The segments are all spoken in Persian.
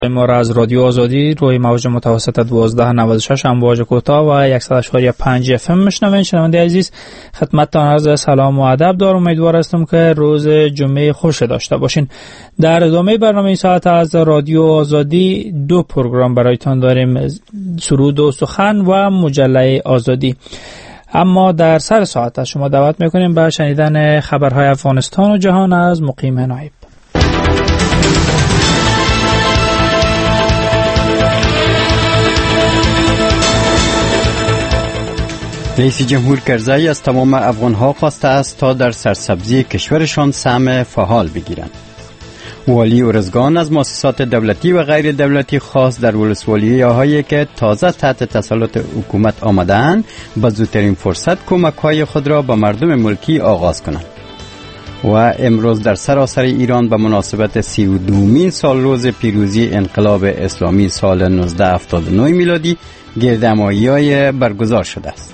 ما را از رادیو آزادی روی موج متوسط 1296 امواج کوتاه و 100.5 FM میشنوین. شنونده عزیز، خدمتتان عرض سلام و ادب دارم. امیدوار هستم که روز جمعه خوش داشته باشین. در ادامه برنامه این ساعت از رادیو آزادی دو پروگرام برایتان داریم: سرود و سخن و مجله آزادی. اما در سر ساعت از شما دعوت میکنیم به شنیدن خبرهای افغانستان و جهان از مقیم نایب. رئیس جمهور کرزی از تمام افغان‌ها خواسته است تا در سرسبزی کشورشان سهم فعال بگیرند. والی ارزگان از مؤسسات دولتی و غیر دولتی خواست در ولسوالی‌هایی که تازه تحت تسلط حکومت آمده‌اند به زودترین فرصت کمک‌های خود را به مردم ملکی آغاز کنند. و امروز در سراسر ایران به مناسبت 32مین سالروز پیروزی انقلاب اسلامی سال 1979 میلادی گردهمایی‌های برگزار شده است.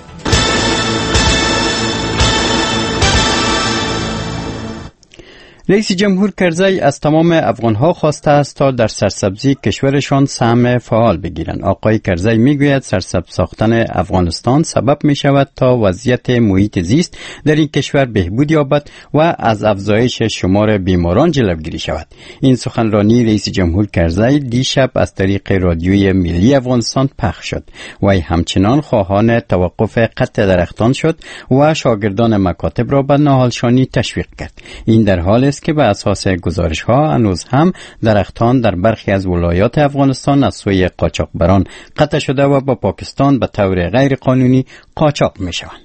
رئیس جمهور کرزی از تمام افغان‌ها خواسته است تا در سرسبزی کشورشان سهم فعال بگیرند. آقای کرزی میگوید سرسبز ساختن افغانستان سبب می شود تا وضعیت محیط زیست در این کشور بهبود یابد و از افزایش شمار بیماران جلوگیری شود. این سخنرانی رئیس جمهور کرزی دیشب از طریق رادیوی ملی افغانستان پخش شد. وی همچنان خواهان توقف قطع درختان شد و شاگردان مکاتب را به ناهالشانی تشویق کرد. این در حال است که به اساس گزارش ها هنوز هم درختان در برخی از ولایات افغانستان از سوی قاچاقبران قطع شده و با پاکستان به طور غیر قانونی قاچاق می شوند.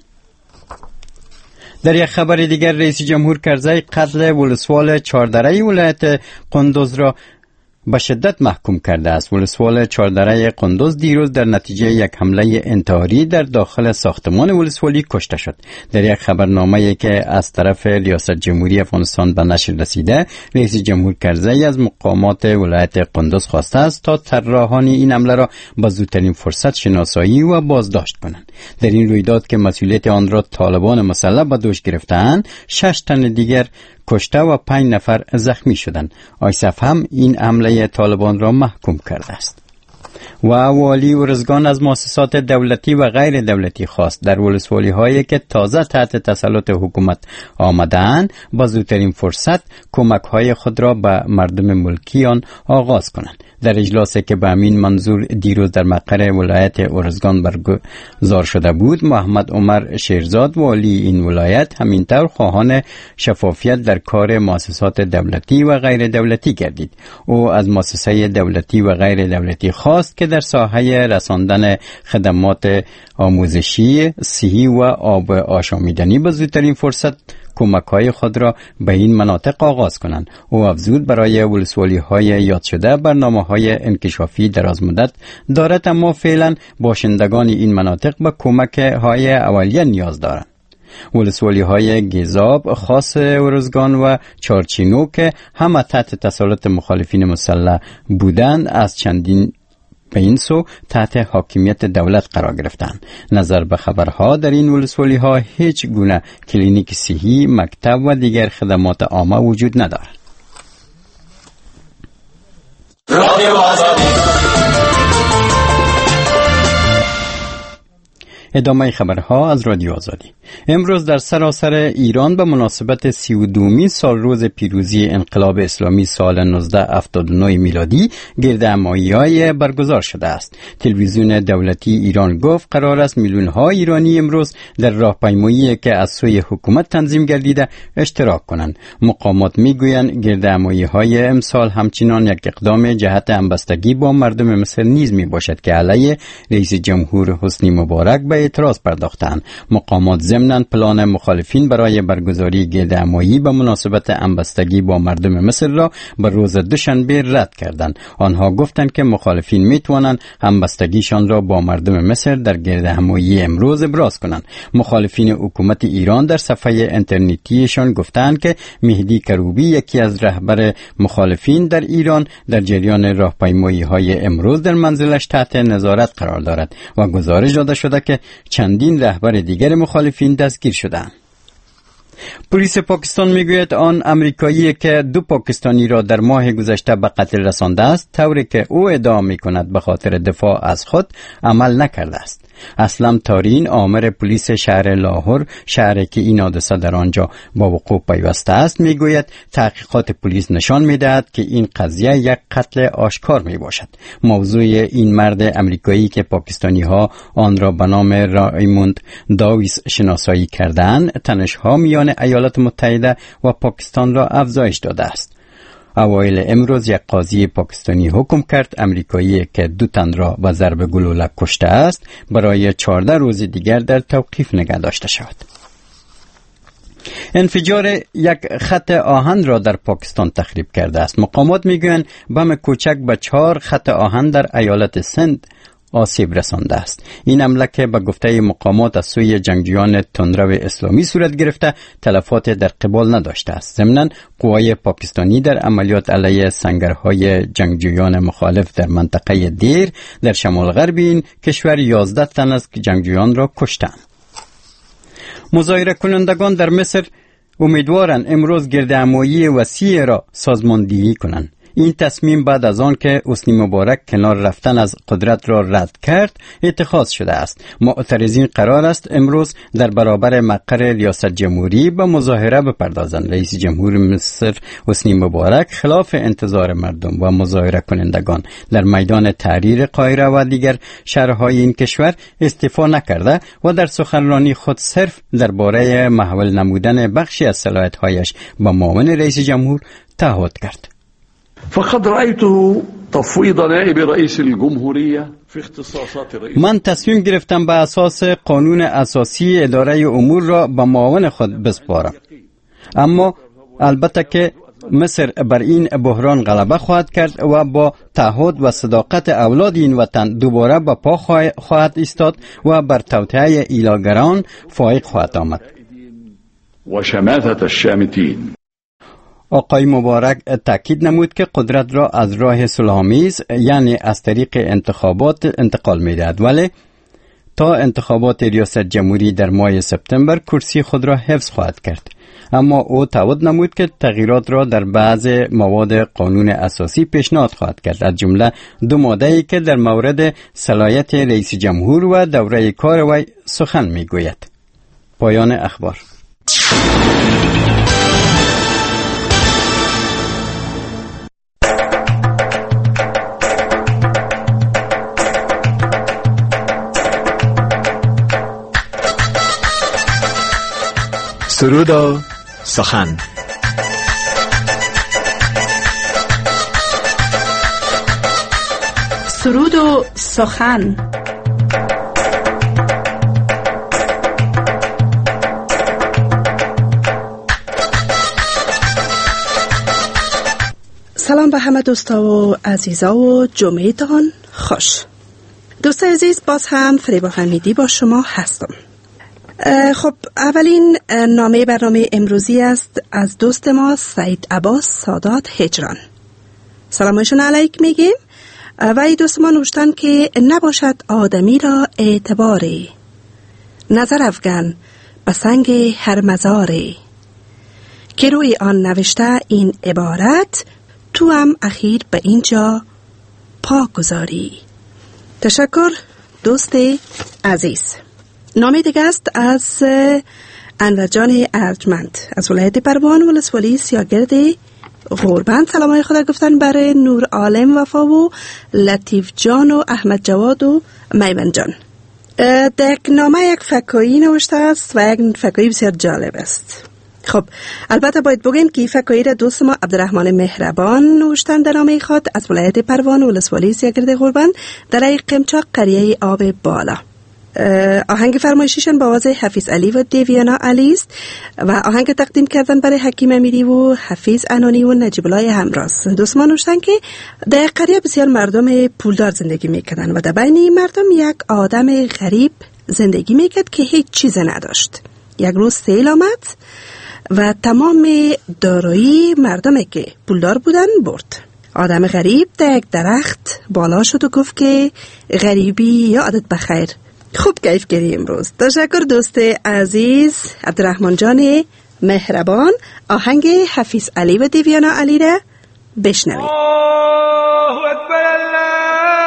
در یک خبر دیگر رئیس جمهور کرزی قتل ولسوال چهاردره ولایت قندوز را به شدت محکوم کرده است. ولسوال چهاردره قندوز دیروز در نتیجه یک حمله انتحاری در داخل ساختمان ولسوالی کشته شد. در یک خبرنامه‌ای که از طرف ریاست جمهوری افغانستان به نشر رسیده، رئیس جمهور کرزی از مقامات ولایت قندوز خواسته است تا طراحان این حمله را به زودترین فرصت شناسایی و بازداشت کنند. در این رویداد که مسئولیت آن را طالبان مسلح به دوش گرفته‌اند، 6 تن دیگر کشته و 5 نفر زخمی شدند. آیسف هم این حمله طالبان را محکوم کرده است. و والی ارزگان از مؤسسات دولتی و غیر دولتی خواست در ولسوالی هایی که تازه تحت تسلط حکومت آمده‌اند با زودترین فرصت کمک های خود را به مردم ملکیان آغاز کنند. در اجلاسی که به همین منظور دیروز در مقر ولایت ارزگان برگزار شده بود، محمد عمر شیرزاد والی این ولایت همینطور خواهان شفافیت در کار مؤسسات دولتی و غیر دولتی گردید. او از مؤسسه دولتی و غیر دولتی خواست که در ساحه رساندن خدمات آموزشی، صحی و آب آشامیدنی به زودترین فرصت کمک‌های خود را به این مناطق آغاز کنند. او افزود برای ولسوالی‌های یاد شده برنامه‌های انکشافی درازمدت دارد، اما فعلا باشندگان این مناطق به کمک‌های اولیه نیاز دارند. ولسوالی‌های گیزاب، خاص ارزگان و چارچینو که همه تحت تسلط مخالفین مسلح بودند، از چندین به این سو تحت حاکمیت دولت قرار گرفتند. نظر به خبرها در این ولسوالی ها هیچ گونه کلینیک صحی، مکتب و دیگر خدمات عامه وجود ندارد. رادیو آزادی. ادامه خبرها از رادیو آزادی. امروز در سراسر ایران به مناسبت 32مین سالروز پیروزی انقلاب اسلامی سال 1979 میلادی گردهمایی‌های برگزار شده است. تلویزیون دولتی ایران گفت قرار است میلیون‌ها ایرانی امروز در راهپیمایی که از سوی حکومت تنظیم گردیده اشتراک کنند. مقامات میگویند گردهمایی‌های امسال همچنان یک اقدام جهت همبستگی با مردم مصر نیز میباشد که علیه رئیس جمهور حسنی مبارک به اعتراض پرداختند. مقامات ضمناً پلان مخالفین برای برگزاری گردهمایی به مناسبت همبستگی با مردم مصر را به روز دوشنبه رد کردند. آنها گفتند که مخالفین میتوانند همبستگیشان را با مردم مصر در گردهمایی امروز ابراز کنند. مخالفین حکومت ایران در صفحه اینترنتیشان گفتند که مهدی کروبی، یکی از رهبر مخالفین در ایران، در جریان راهپیمایی‌های امروز در منزلش تحت نظارت قرار دارد و گزارش داده شده که چندین رهبر دیگر مخالفین دستگیر شدند. پلیس پاکستان میگوید آن امریکایی که 2 پاکستانی را در ماه گذشته به قتل رسانده است، طوری که او ادعا میکند به خاطر دفاع از خود عمل نکرده است. اسلم تارین، آمر پلیس شهر لاهور، شهری که این حادثه در آنجا با وقوع پیوسته است، میگوید تحقیقات پلیس نشان میدهد که این قضیه یک قتل آشکار میباشد. موضوع این مرد امریکایی که پاکستانی ها آن را به نام رایموند داویس شناسایی کردند، تنش‌ها میان ایالات متحده و پاکستان را افزایش داده است. اوایل امروز یک قاضی پاکستانی حکم کرد امریکایی که 2 تن را با ضرب گلوله کشته است برای 14 روز دیگر در توقیف نگه داشته شود. انفجار یک خط آهن را در پاکستان تخریب کرده است. مقامات میگویند بم کوچک به 4 خط آهن در ایالت سند آسیب رسانده است. این حمله که به گفته مقامات از سوی جنگجویان تندرو اسلامی صورت گرفته، تلفات در قبال نداشته است. ضمناً قوای پاکستانی در عملیات علیه سنگرهای جنگجویان مخالف در منطقه دیر در شمال غرب این کشور 11 تن از جنگجویان را کشتند. مظاهره کنندگان در مصر امیدوارند امروز گردهمایی وسیع را سازماندهی کنند. این تصمیم بعد از آن که حسنی مبارک کنار رفتن از قدرت را رد کرد اتخاذ شده است. معترضین قرار است امروز در برابر مقر ریاست جمهوری به مظاهره بپردازند. رئیس جمهور مصر حسنی مبارک خلاف انتظار مردم و مظاهره کنندگان در میدان تحریر قاهره و دیگر شهرهای این کشور استعفا نکرده و در سخنرانی خود صرف درباره محول نمودن بخشی از صلاحیت‌هایش با معاون رئیس جمهور تعهد کرد. فقد رأيته تفويض نائب رئيس الجمهورية في اختصاصات رئيس. من تصمیم گرفتم به اساس قانون اساسی اداره امور را به معاون خود بسپارم. اما البته که مصر بر این بحران غلبه خواهد کرد و با تعهد و صداقت اولاد این وطن دوباره به پا خواهد ایستاد و بر توطئه ایلاگران فائق خواهد آمد. و شماتة الشامتین. آقای مبارک تاکید نمود که قدرت را از راه صلح‌آمیز یعنی از طریق انتخابات انتقال می‌دهد، ولی تا انتخابات ریاست جمهوری در ماه سپتامبر کرسی خود را حفظ خواهد کرد. اما او تعهد نمود که تغییرات را در بعض مواد قانون اساسی پیشنهاد خواهد کرد، از جمله 2 ماده‌ای که در مورد صلاحیت رئیس جمهور و دوره کار وی سخن می‌گوید. پایان اخبار. سرود و سخن. سرود و سخن. سلام به همه دوستا و عزیزا و جمعهتان خوش. دوستای عزیز، باز هم فریبا حمیدی با شما هستم. خب اولین برنامه امروزی است از دوست ما سعید عباس سادات هجران. سلامشون علیک میگیم و ای دوست ما نوشتن که نباشد آدمی را اعتباری، نظر افگن به سنگ هر مزاری، که روی آن نوشته این عبارت تو هم اخیر به اینجا پا گذاری. تشکر دوست عزیز. نامه دیگه است از انور جان ارجمند از ولایت پروان ولسوالی سیاگرد غوربند. سلامای خدا گفتن برای نور عالم وفا و لطیف جان و احمد جواد و میمن جان. در نامه یک فکایی نوشته است و یک فکایی بسیار جالب است. خب البته باید بگیم که فکایی را دوست ما عبدالرحمن مهربان نوشتن در نامه خود از ولایت پروان ولسوالی سیاگرد غوربند در ای قمچاق قریه آب بالا. آهنگ فرمایشیشان با آواز حفیظ علی و دیویانا علی است و آهنگ تقدیم کردن برای حکیم امیری و حفیظ انانی و نجیب الله همراز. دوستان نوشتن که در قریه بسیار مردم پولدار زندگی میکردن و در بین این مردم یک آدم غریب زندگی میکرد که هیچ چیز نداشت. یک روز سیل آمد و تمام دارایی مردمی که پولدار بودن برد. آدم غریب در یک درخت بالا شد و گفت که غریبی یادت بخیر. خوب کیف کردی امروز. تشکر دوست عزیز عبدالرحمن جان مهربان آهنگ حفیظ علی و دیویانا علی را بشنوید. الله اکبر الله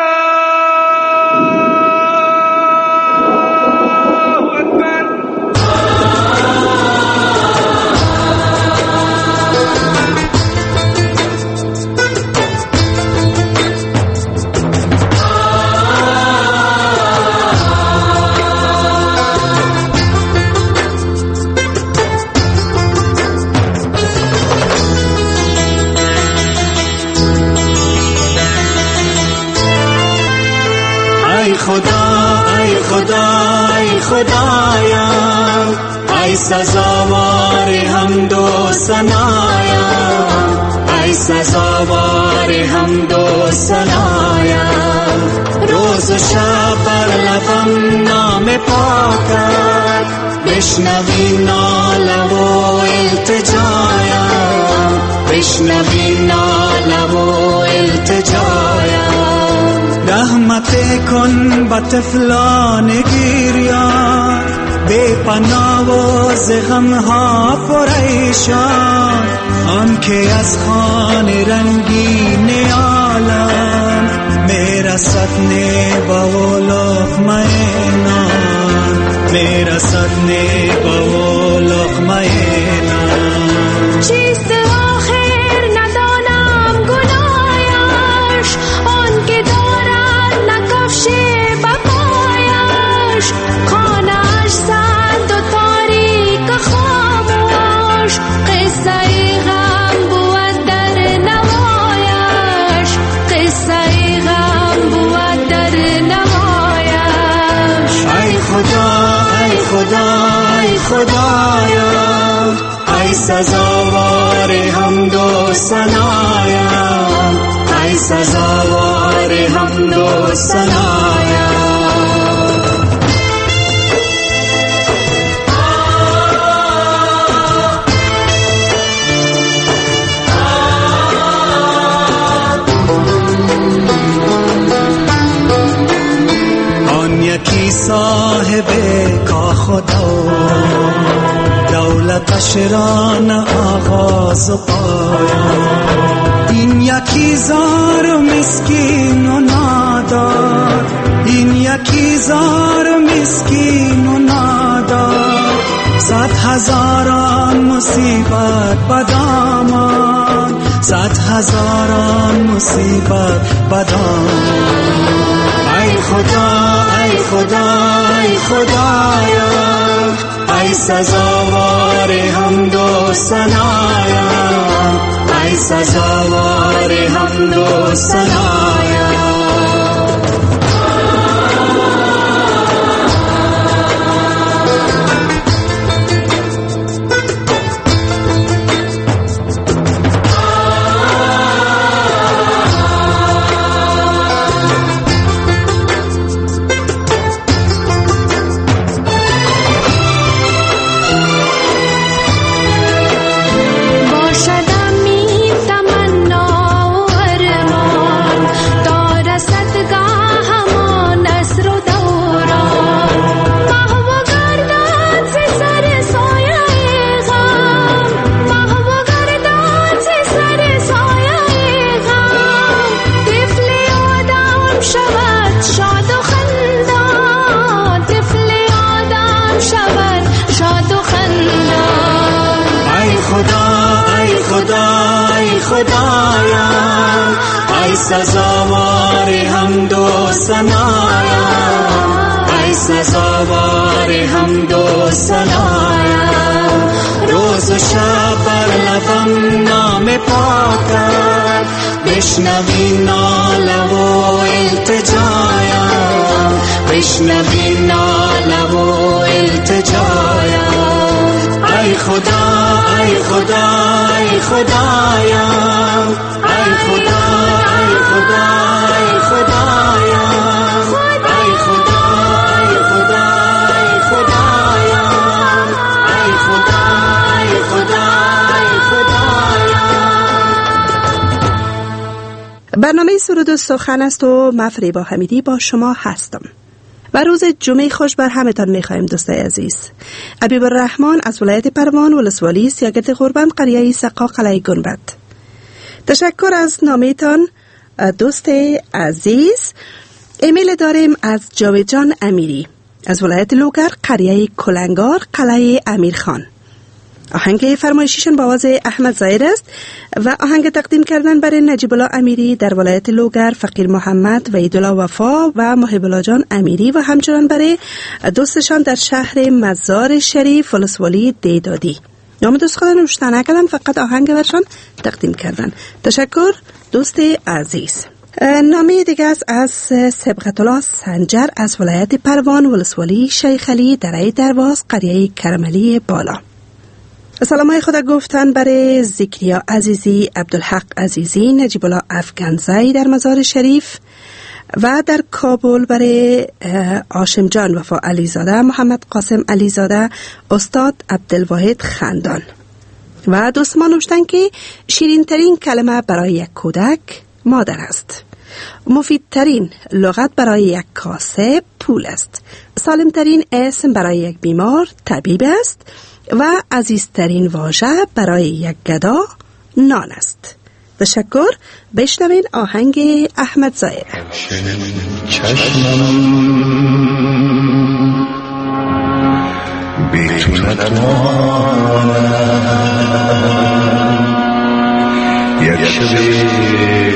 خدایا ای سزاوار حمد و ثنایا ای سزاوار حمد و ثنایا روز و شب بر لبم نام پاکت بشنوی ناله و التجایا بشنوی ناله و التجایا رحمت کن به طفلان گریان بے پناه و ز غمها پریشان آن که از خوان رنگین عالم میرسد نیبه و لقمه نان میرسد نیبه و لقمه نان چیست آخر ندانم گناهش آن که بپایش خانه‌اش سرد و تاریک خاموش قصه غم بود در نوایش قصه غم بود در نوایش ای خدا ای خدا ای خدایا ای سزاوار حمد و ثنایا ای سزاوار حمد و ثنایا آن یکی صاحب کا خدا دولتش را نه آغاز و پایان این یکی زار و مسکین و نادار این یکی زار و مسکین و نادار 100,000 مصیبت بدامان 100,000 مصیبت بدامان ای خدا ای خدا ای خدایا ای سزاوار حمد و ثنایا ای سزاوار حمد و ثنایا خدایا ای سزاوار حمد و ثنایا ای سزاوار حمد و ثنایا روز و شب بر لبم نام پاکت بشنوی ناله و التجایا بشنوی ناله و التجایا ای خدا ای خدا ای خدایا ای خدا ای خدا ای خدایا ای خدا ای خدا ای خدایا ای خدا ای خدا ای خدایا. برنامه سرود و سخن است و من فریبا حمیدی با شما هستم و روز جمعه خوش بر همتان می‌خواهیم دوستای عزیز. حبیب الرحمن از ولایت پروان ولسوالی سیاگرد غربند قریه سقا قلعه گنبد. تشکر از نامه‌تان دوست عزیز. ایمیل داریم از جاوید جان امیری از ولایت لوگر قریه کلنگار قلعه امیرخان. آهنگ فرمایشیشان با آواز احمد ظاهر است و آهنگ تقدیم کردن برای نجیب الله امیری در ولایت لوگر، فقیر محمد و عیدالله وفا و محب الله جان امیری و همچنان برای دوستشان در شهر مزار شریف ولسوالی دیدادی. نام دوست خدا نوشته نکردن، فقط آهنگ برشان تقدیم کردن. تشکر دوست عزیز. نامه دیگه است از سبقت الله سنجر از ولایت پروان ولسوالی شیخ علی دره درواز قریه کرملی بالا. سلام های خدا گفتن برای ذکریا عزیزی، عبدالحق عزیزی، نجیب الله افغانزی در مزار شریف و در کابل برای هاشم جان وفا علیزاده، محمد قاسم علیزاده، استاد عبدالواحد خندان. و دوست ما نوشتن که شیرین ترین کلمه برای یک کودک مادر است. مفیدترین لغت برای یک کاسب پول است. سالمترین اسم برای یک بیمار طبیب است. و عزیزترین واژه برای یک گدا نان است. تشکر. بشنوین آهنگ احمد ظاهر. چشمم بی تو نتوانم یک شبی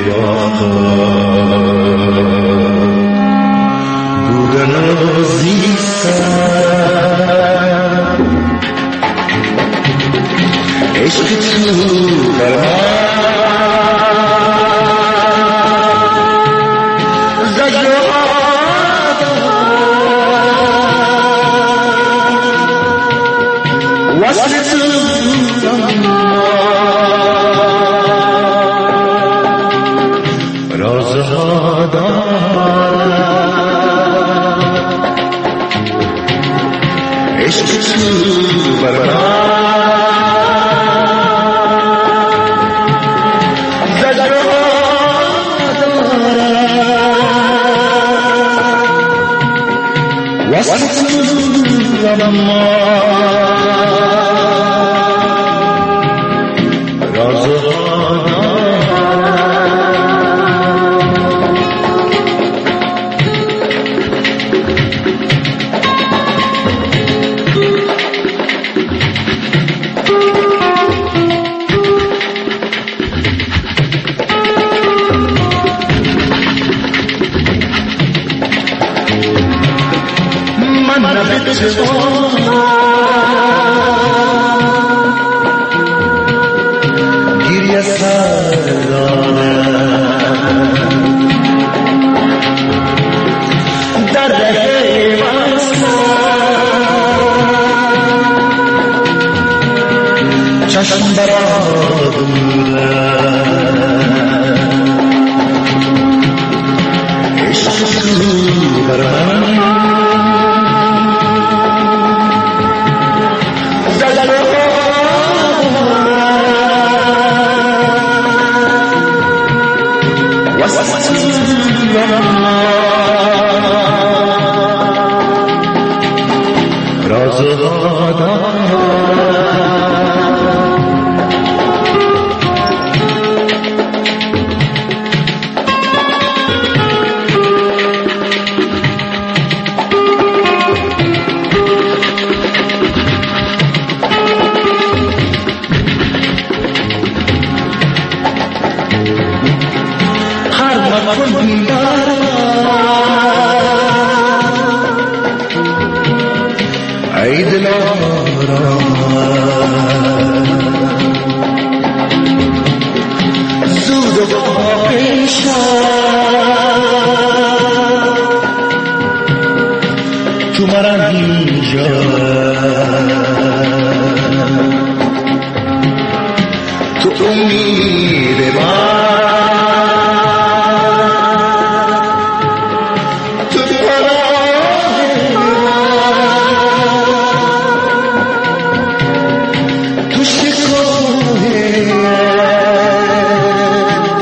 بودن عزیزم عشق تو در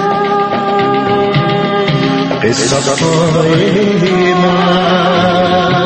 صفای من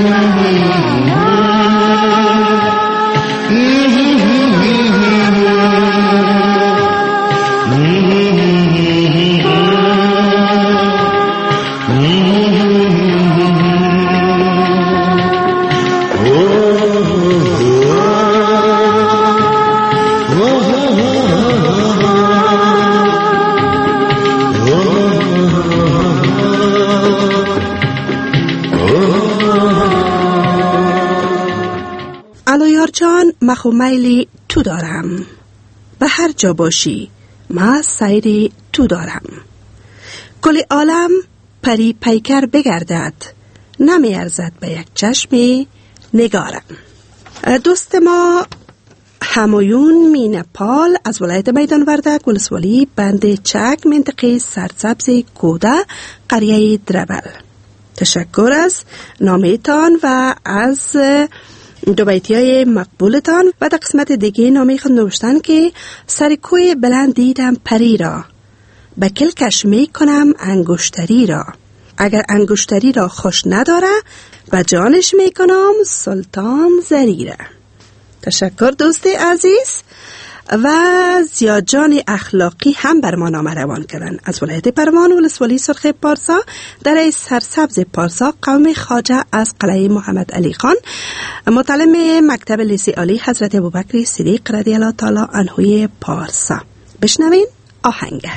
جان مخو میلی تو دارم، به هر جا باشی ما سیری تو دارم. کل عالم پری پیکر بگردد، نمی ارزد به یک چشم نگارم. دوست ما همایون مینپال از ولایت میدان وردک ولسوالی بند چک منطقه سرسبز کوده قریه دربل، تشکر از نامیتان و از دو بیتیای مقبولتان. و در قسمت دیگه نامی خود نوشتن که سر کوی بلند دیدم پری را، به کلکش می کنم انگشتری را، اگر انگشتری را خوش نداره و جانش می کنم سلطان زری را. تشکر دوست عزیز. و زیاد جان اخلاقی هم بر ما نامه روان کردن از ولایت پروان ولسوالی سرخ پارسا در سرسبز پارسا قوم خواجه از قلعه محمد علی خان، متعلم مکتب لیسی عالی حضرت ابوبکر صدیق رضی الله تعالی عنه پارسا. بشنوین آهنگ.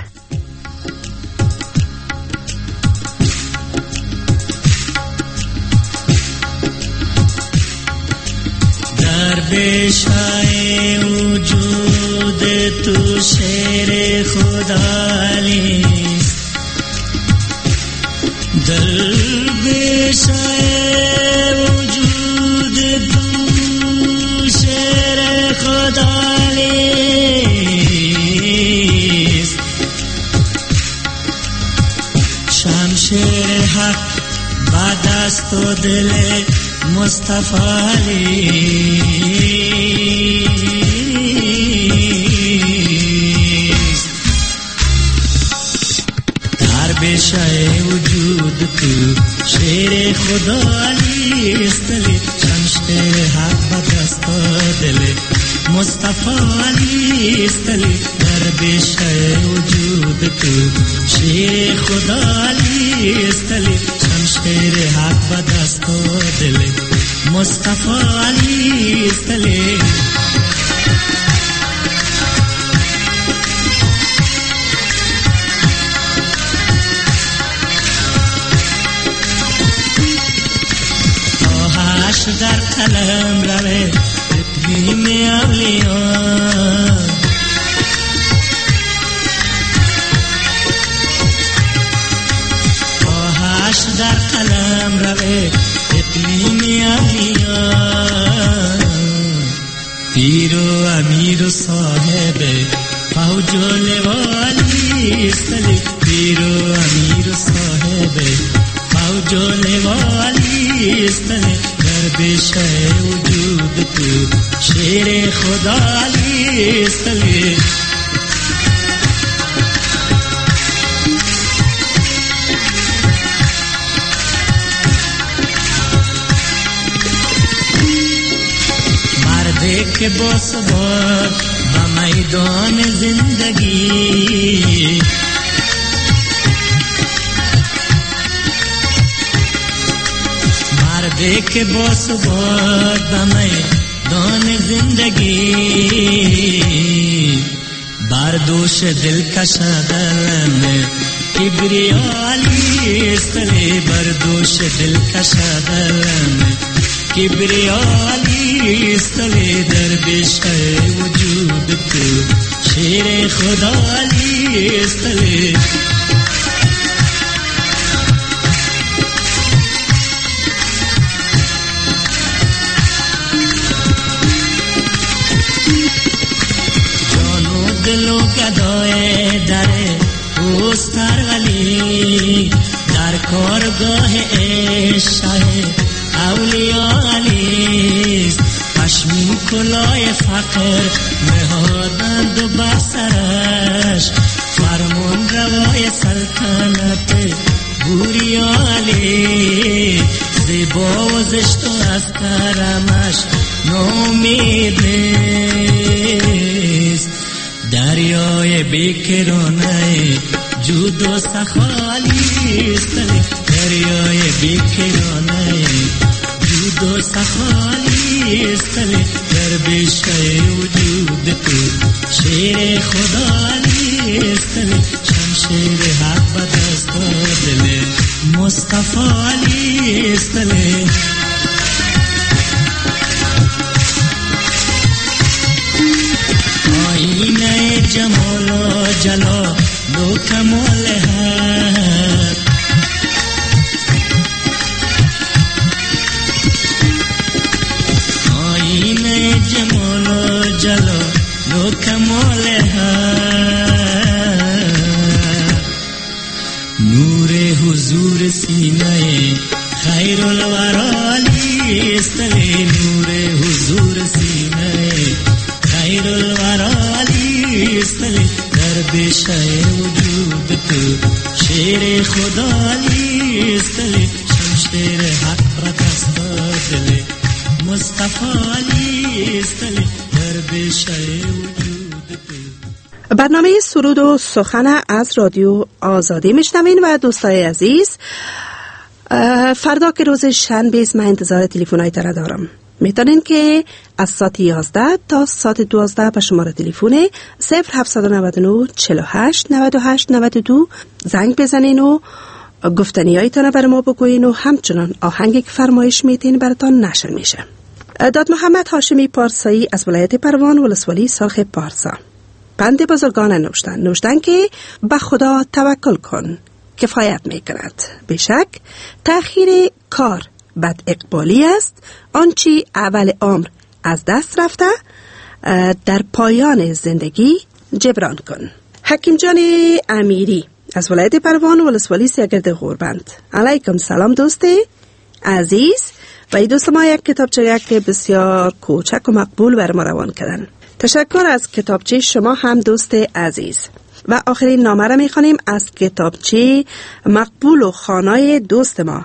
در بشای وجود تو شیر خدالیست، در بشای وجود تو شیر خدالیست، شمشیر حق با دست و دل مصطفی لیست، در بشای وجود تو شیر خدا لیست، شمشیر حق با دست و دل مصطفی لیست، در بشای وجود تو شیر خدا لیست، شمشیر حق با دست و دل مصطفی لیست. آهش در قلم روه تقویم اولیان، آهش در قلم روه تقویم اولیان، پیر و امیر و صاحب فوج و لوالیست، پیر و امیر و صاحب فوج و لوالیست، در بشای وجود تو شیر خدا لیست. مردی که با ثبات به میدان زندگی، مردی که با ثبات به میدان زندگی، بردوش دل کشادن کبریالیست، بردوش دل کشادن کبریالیست، در بشای وجود تو شیر خدا لیست. جانو دلو گدای در اوستر ولی، در کارگاه عشق اولیالیست، پشمین کلاه فقر نهادند و بر سرش، فرمان روای سلطنت بوریالی، زیبا و زشت و از کرمش نومید نیست. دریای بیکرانه جود و سخالی است، دریای بیکرانه جود و سخالی است. در بیشه وجود تو شیر خدا نیست، شمشیر حق به دست دل مصطفی نیست. آینه جمال و جلال و کمال حق، آینه جمال و جلال و کمال حق. نور حضور سینه خیر الورالی است، نور حضور سینه خیر الورالی است. در بیشه وجود تو شیر خدا نیست، شمشیر حق را دست دل مصطفی نیست. در بیشه وجود تو. برنامه سرود و سخن از رادیو آزادی میشنوین و دوستای عزیز، فردا که روز شنبه است، من انتظار تلفن‌هایتان را دارم. میتونین که از ساعت 11 تا ساعت 12 به شماره تلفن 0799 48 98 92 زنگ بزنین و گفتنیایتان بر ما بگوین و همچنان آهنگی که فرمایش میتین براتان نشر میشه. داد محمد هاشمی پارسایی از ولایت پروان ولسوالی سرخ پارسا پند بزرگان نوشتن که به خدا توکل کن، کفایت میکند. بشک تأخیر کار بد اقبالی است، آنچه اول عمر از دست رفته در پایان زندگی جبران کن. حکیم جان امیری از ولایت پروان ولسوالی سیاگرد غوربند. علیکم سلام دوست عزیز و این دوست ما یک کتابچه که بسیار کوچک و مقبول بر ما روان کردن. تشکر از کتابچه شما هم دوست عزیز. و آخرین نامه را میخوانیم از کتابچه مقبول و خانای دوست ما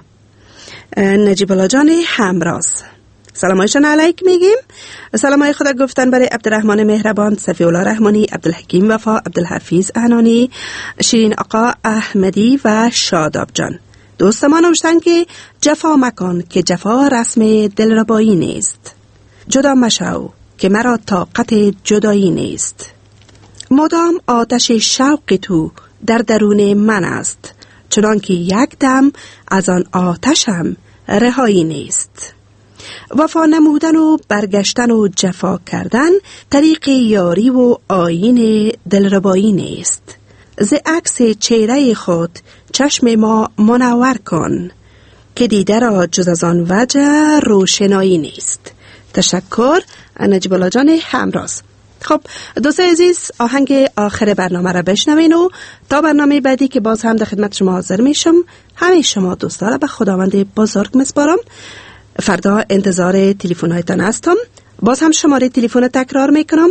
نجیب الله جان همراز. سلامایشان علیک میگیم. سلامای خدا گفتن برای عبدالرحمن مهربان، صفی الله رحمانی، عبدالحکیم وفا، عبدالحفیظ عنانی، شیرین آقا احمدی و شاداب جان. دوست ما نوشتن که جفا مکن که جفا رسم دلربایی نیست، جدا مشو که مرا طاقت جدایی نیست. مدام آتش شوق تو در درون من است، چنان که یک دم از آن آتشم رهایی نیست. وفا نمودن و برگشتن و جفا کردن طریق یاری و آیین دلربایی نیست. ز عکس چهره خود چشم ما منور کن، که دیده را جز از آن وجه روشنایی نیست. تشکر نجیب الله جان همراز. خب دوستان عزیز، آهنگ آخر برنامه را بشنوین و تا برنامه بعدی که باز هم در خدمت شما حاضر میشم، همه شما دوستا را به خداوند بزرگ میسپارم. فردا انتظار تلفن هایتان هستم. باز هم شماره تلفن تکرار میکنم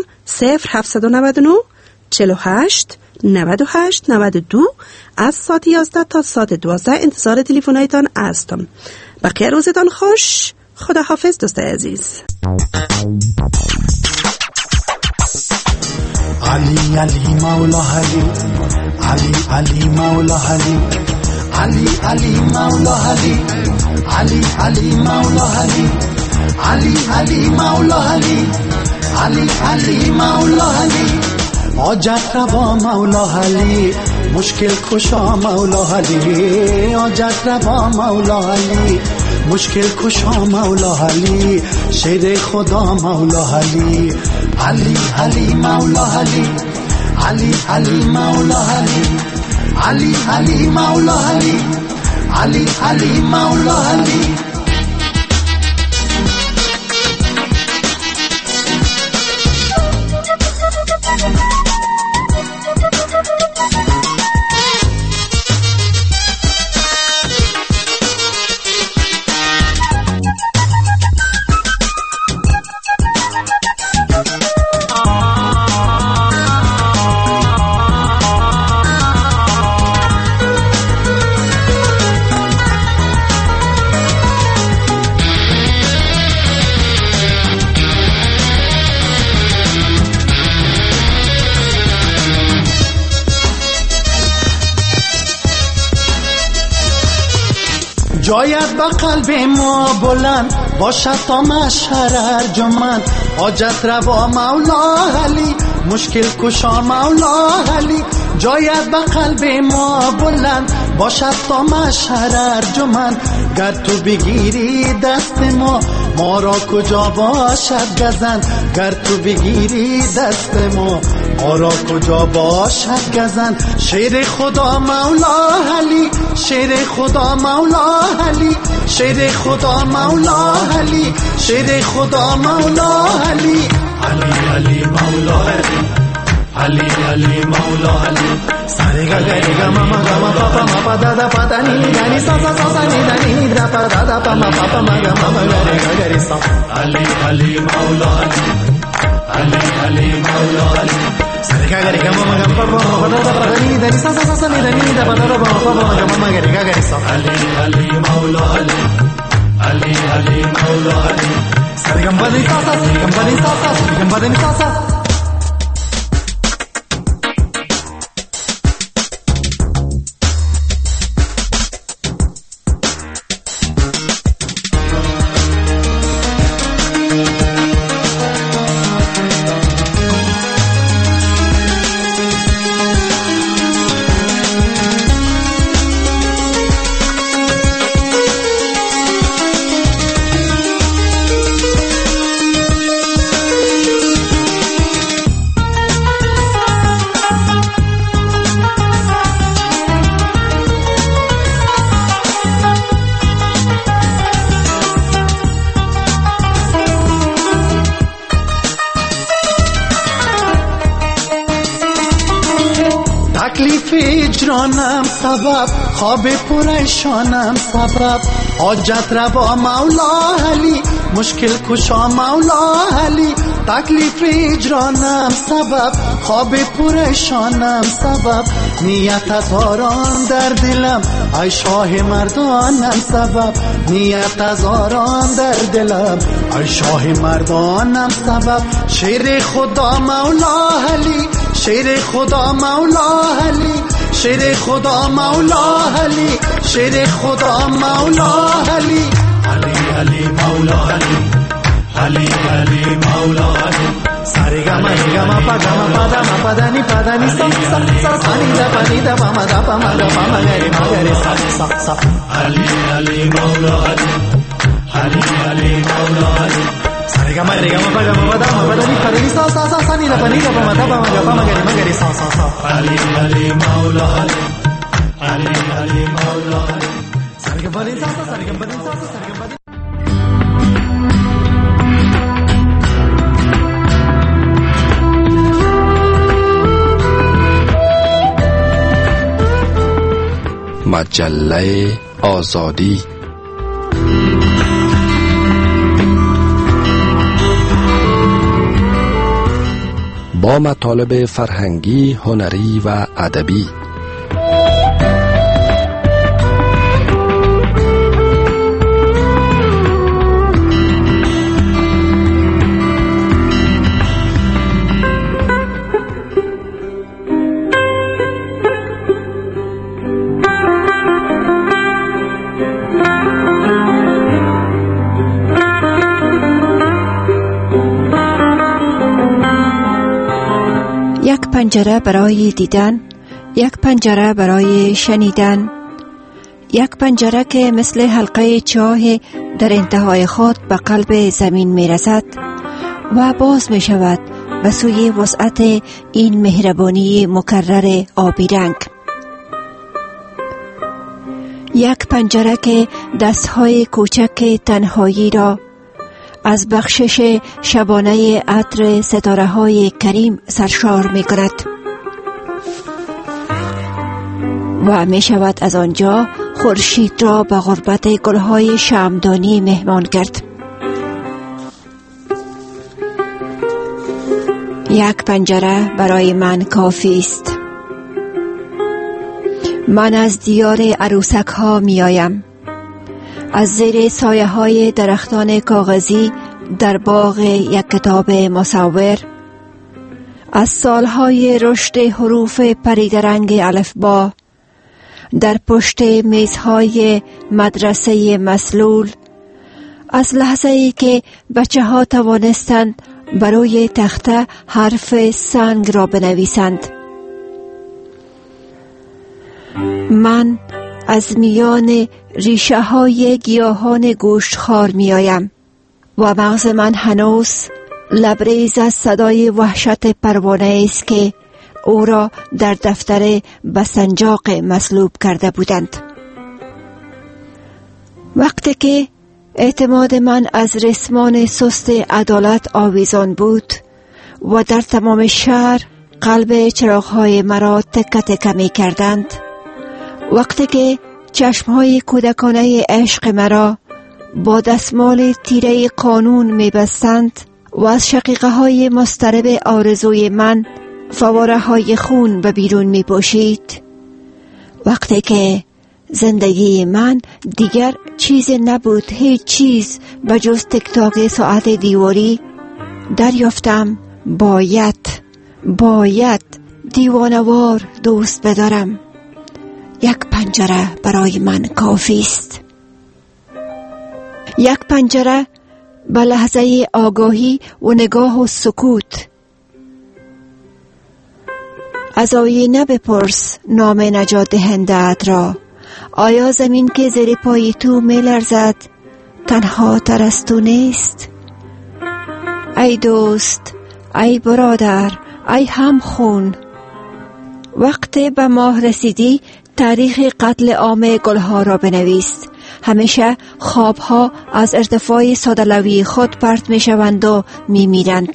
0799 48 98 92. از ساعت 11 تا ساعت 12 انتظار تلفن هایتان هستم. بقیه روزتان خوش. خدا حافظ دوست عزیز. علی علی مولا علی، علی علی مولا علی، علی علی مولا علی، علی علی مولا علی، علی علی مولا علی، علی علی مولا علی. حاجت روا مولا علی، مشکل کشا مولا علی، حاجت روا مولا علی، مشکل کشا مولا علی، شیر خدا مولا علی، علی علی مولا علی، علی علی مولا علی، علی علی مولا علی، علی علی مولا علی. جایت به قلب ما بلند باشد تا محشر ارجمند. حاجت روا مولا علی، مشکل کشا مولا علی. جایت به قلب ما بلند باشد تا محشر ارجمند. گر تو بگیری دست ما را کجا باشد گزند. گر تو بگیری دست ما را کجا باشد گزند. شیر خدا مولا علی، شیر خدا مولا علی، شیر خدا مولا علی، شیر خدا مولا علی. علی علی مولا علی، علی علی مولا علی. ساره گا گری گا ماما گا ما پاپا ما پا دادا پا دا نی دا نی سا سا سا سا نی دا نی دا پا دادا پا ما پاپا ما گا ماما گری گا گری سا. علی علی مولا علی، علی علی مولا علی. ساره گا گری گا ماما گا پاپا ما پا دادا پا دا نی دا نی سا سا سا سا نی دا نی دا پا دادا پا ما پاپا ما گا ماما گری گا گری سا. علی علی مولا علی، علی علی مولا علی. ساره گا مبا دی سا سا سا گا دی سا سا گا مبا دی سا سا. تکلیف اجرانم سبب، خواب پریشانم سبب. حاجت روا مولا علی، مشکل کشا مولا علی. تکلیف اجرانم سبب، خواب پریشانم سبب. نیت هزاران در دلم، ای شاه مردانم سبب. نیت هزاران در دلم، ای شاه مردانم سبب. شیر خدا مولا علی، شیر خدا مولا علی، شیر خدا مولا علی، شیر خدا مولا علی. علی علی مولا علی، علی علی مولا علی. ساره گا ما گا ما پا گا ما پا دا ما پا دا نی پا دا نی سا سا سا سا نی دا پا نی دا پا ما دا پا ما دا پا ما گری ما گری سا سا سا. علی علی مولا علی، علی علی مولا علی. ساره گا ما پا گا ما پا دا ما پا دا نی پا دا نی سا سا سا سا نی دا پا نی دا پا ما دا پا ما گا پا ما گری سا سا سا. علی علی مولا علی، علی علی مولا علی. ساره گا با نی سا سا ساره گا با نی سا سا ساره گا با نی. مجله آزادی. با مطالب فرهنگی، هنری و ادبی. یک پنجره برای دیدن، یک پنجره برای شنیدن، یک پنجره که مثل حلقه چاه در انتهای خود به قلب زمین می رسد و باز می شود به سوی وسعت این مهربانی مکرر آبی رنگ. یک پنجره که دستهای کوچک تنهایی را از بخشش شبانه عطر ستاره های کریم سرشار می کند و می شود از آنجا خورشید را به غربت گلهای شمعدانی مهمان کرد. یک پنجره برای من کافی است. من از دیار عروسک ها می آیم، از زیر سایه های درختان کاغذی در باغ یک کتاب مصور، از سالهای رشد حروف پریدرنگ الفبا در پشت میزهای مدرسه مسلول، از لحظه ای که بچه ها توانستند برای تخته حرف سنگ را بنویسند. من از میان ریشه های گیاهان گوشتخوار می آیم و مغز من هنوز لبریز از صدای وحشت پروانه است که او را در دفتر بسنجاق مصلوب کرده بودند. وقتی که اعتماد من از رسمان سست عدالت آویزان بود و در تمام شهر قلب چراغ‌های مرا تکه تکه می کردند، وقتی که چشم‌های کودکانه عشق مرا با دستمال تیره قانون می بستند و از شقیقه‌های مضطرب آرزوی من فواره‌های خون به بیرون می پاشید، وقتی که زندگی من دیگر چیز نبود، هیچ چیز به جز تک تاک ساعت دیواری، دریافتم باید دیوانوار دوست بدارم. یک پنجره برای من کافی است. یک پنجره به لحظه آگاهی و نگاه و سکوت. از آینه بپرس نام نجات دهنده‌ات را. آیا زمین که زیر پای تو می لرزد تنها تر از تو نیست؟ ای دوست، ای برادر، ای همخون، وقتی به ماه رسیدی تاریخ قتل عام گلها را بنویس. همیشه خوابها از ارتفاع سادلوی خود پرت می شوند و می میرند.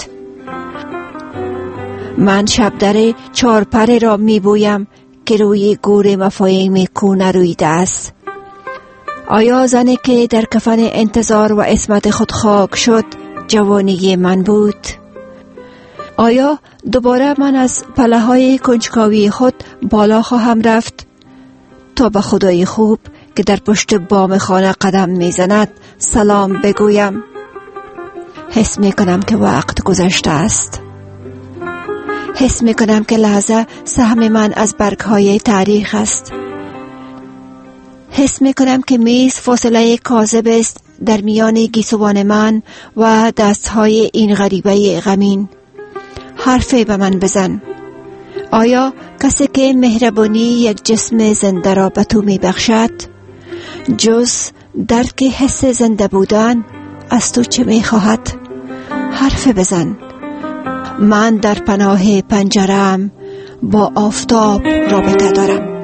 من شبدر چارپره را می بویم که روی گور مفاهیم کونه رویده است. آیا زنی که در کفن انتظار و عصمت خود خاک شد جوانی من بود؟ آیا دوباره من از پله های کنجکاوی خود بالا خواهم رفت تا به خدای خوب که در پشت بام خانه قدم میزند سلام بگویم؟ حس می کنم که وقت گذشته است. حس می کنم که لحظه سهم من از برگ‌های تاریخ است. حس می کنم که میز فاصله کاذب است در میان گیسوان من و دستهای این غریبه غمین. حرفی به من بزن. آیا کسی که مهربانی یک جسم زنده را به تو می بخشد جز درک حس زنده بودن از تو چه می خواهد؟ حرف بزن. من در پناه پنجره‌ام با آفتاب رابطه دارم.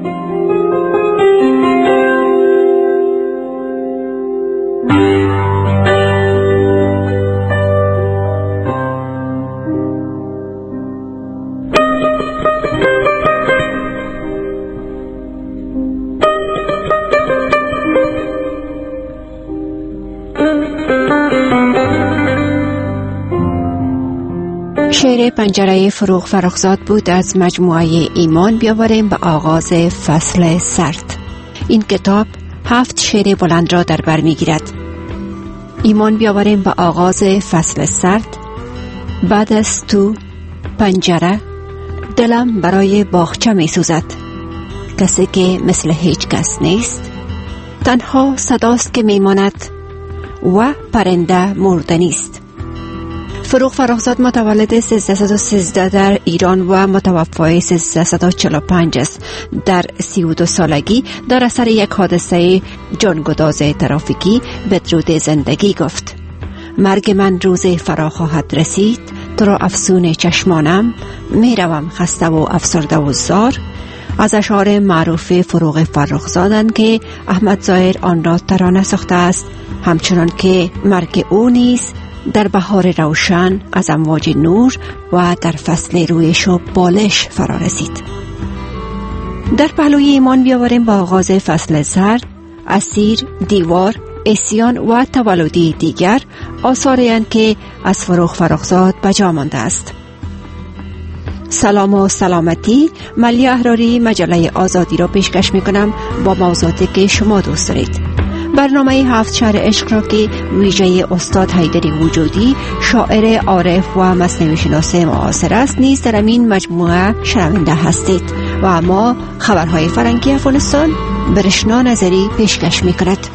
شعر پنجره فروغ فرخزاد بود از مجموعه ایمان بیاوریم به آغاز فصل سرد. این کتاب 7 شعر بلند را در بر میگیرد. ایمان بیاوریم به آغاز فصل سرد. بعد از تو پنجره دلم برای باغچه می سوزد. کسی که مثل هیچ کس نیست، تنها صداست که می ماند و پرنده مرده نیست. فروغ فرخزاد متولد 1313 در ایران و متوفای 1345 است. در 32 سالگی در اثر یک حادثه جانگداز ترافیکی بدرود زندگی گفت: مرگ من روز فرا خواهد رسید، تو را افسون چشمانم، می روم خسته و افسرده و زار. از اشعار معروف فروغ فرخزادند که احمد ظاهر آن را ترانه ساخته است. همچنان که مرگ او نیز در بهار روشن از امواج نور و در فصل رویش و بالش فرا رسید. در پهلوی ایمان بیاوریم با آغاز فصل سرد. اسیر، دیوار، عصیان و تولدی دیگر آثاری اند که از فروغ فرخزاد بجا مانده است. سلام و سلامتی. ملیه احراری مجله آزادی را پیشکش می کنم با موضوعاتی که شما دوست دارید. برنامه 7 شعر عشق را که ویژه استاد حیدری وجودی، شاعر عارف و مثنوی شناس معاصر است، نیز در این مجموعه شنونده هستید و ما خبرهای فرهنگی افغانستان برشنا نظری پیشکش می‌کند.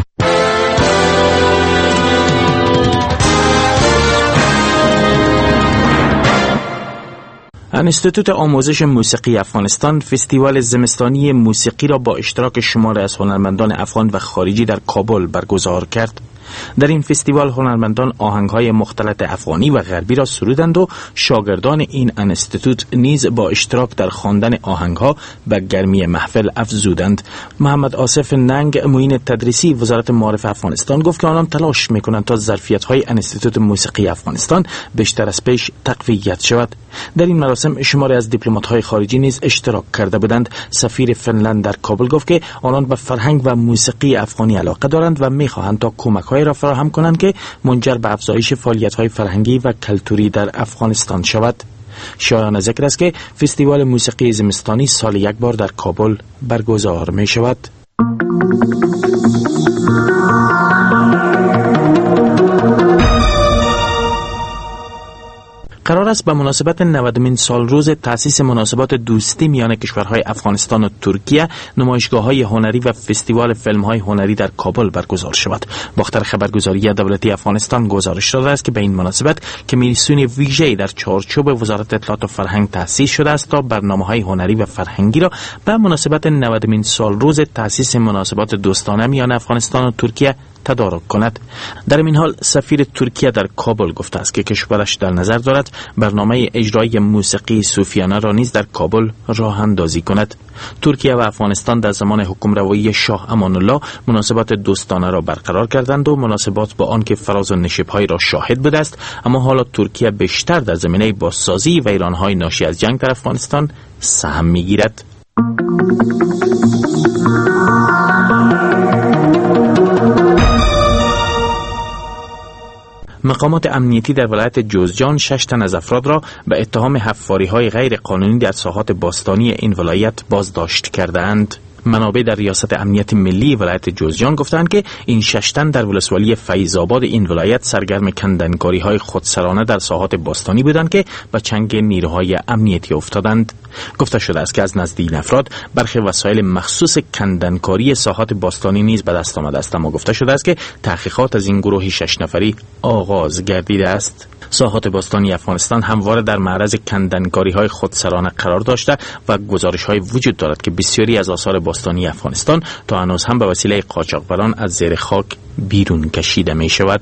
انستیتوت آموزش موسیقی افغانستان فستیوال زمستانی موسیقی را با اشتراک شماری از هنرمندان افغان و خارجی در کابل برگزار کرد. در این فستیوال هنرمندان آهنگ‌های مختلط افغانی و غربی را سرودند و شاگردان این انستیتوت نیز با اشتراک در خواندن آهنگ‌ها به گرمی محفل افزودند. محمد آصف ننگ معین تدریسی وزارت معارف افغانستان گفت که آنان تلاش می‌کنند تا ظرفیت‌های انستیتوت موسیقی افغانستان بیشتر از پیش تقویت شود. در این مراسم شماری از دیپلمات‌های خارجی نیز اشتراک کرده بودند. سفیر فنلند در کابل گفت که آنان به فرهنگ و موسیقی افغانی علاقه دارند و می‌خواهند تا کمک‌های را فراهم کنند که منجر به افزایش فعالیت‌های فرهنگی و کلتوری در افغانستان شود. شایان ذکر است که فستیوال موسیقی زمستانی سال یک بار در کابل برگزار می شود. قرار است به مناسبت 90مین سال روز تأسیس مناسبات دوستی میان کشورهای افغانستان و ترکیه نمایشگاه‌های هنری و فستیوال فیلم‌های هنری در کابل برگزار شود. باختر خبرگزاری دولتی افغانستان گزارش داده است که به این مناسبت کمیسیون ویژه‌ای در چارچوب وزارت اطلاعات و فرهنگ تأسیس شده است تا برنامه‌های هنری و فرهنگی را به مناسبت 90مین سال روز تأسیس مناسبات دوستانه میان افغانستان و ترکیه تدارک کند. در این حال سفیر ترکیه در کابل گفته است که کشورش در نظر دارد برنامه اجرایی موسیقی صوفیانه را نیز در کابل راه اندازی کند. ترکیه و افغانستان در زمان حکمروایی شاه امان الله مناسبات دوستانه را برقرار کردند و مناسبات با آن که فراز و نشیب‌های را شاهد بوده است، اما حالا ترکیه بیشتر در زمینه بازسازی و ایران‌های ناشی از جنگ در افغانستان سهم می‌گیرد. مقامات امنیتی در ولایت جوزجان 6 تن از افراد را به اتهام حفاری‌های غیر قانونی در ساحات باستانی این ولایت بازداشت کردند. منابع در ریاست امنیت ملی ولایت جوزجان گفتند که این 6 تن در ولسوالی فیض‌آباد این ولایت سرگرم کندنکاری‌های خودسرانه در ساحات باستانی بودند که به چنگ نیروهای امنیتی افتادند. گفته شده است که از نزد این افراد برخی وسایل مخصوص کندنکاری ساحات باستانی نیز به دست آمده است، اما گفته شده است که تحقیقات از این گروه 6 نفری آغاز گردیده است. ساحات باستانی افغانستان همواره در معرض کندنکاری‌های خودسرانه قرار داشته و گزارش‌های وجود دارد که بسیاری از آثار باستانی افغانستان تا هنوز هم به وسیله قاچاقبران از زیر خاک بیرون کشیده می‌شود.